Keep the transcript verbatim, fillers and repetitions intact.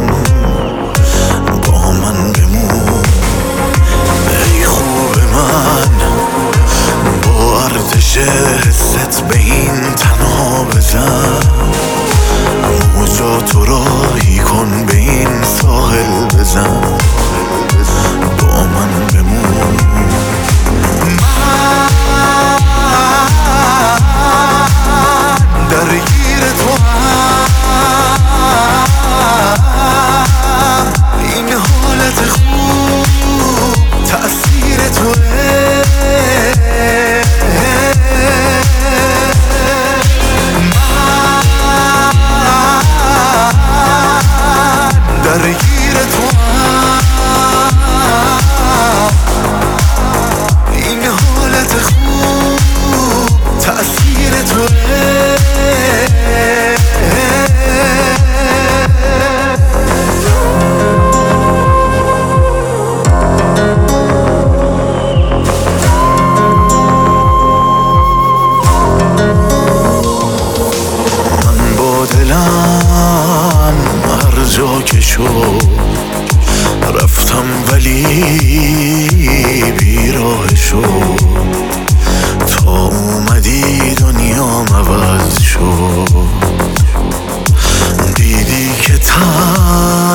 با من بمون. ای خوب من با ارتش حست به این تنها بزن، موجاتو راهی کن به این ساحل بزن، با من بمون. من درگیر تو هم، این حالت خوب تأثیر توه. من درگیر تو هم، این حالت خوب تأثیر توه. دلم هر جا که شد رفتم ولی بیراه شد، تا اومدی دنیام عوض شد. دیدی که تن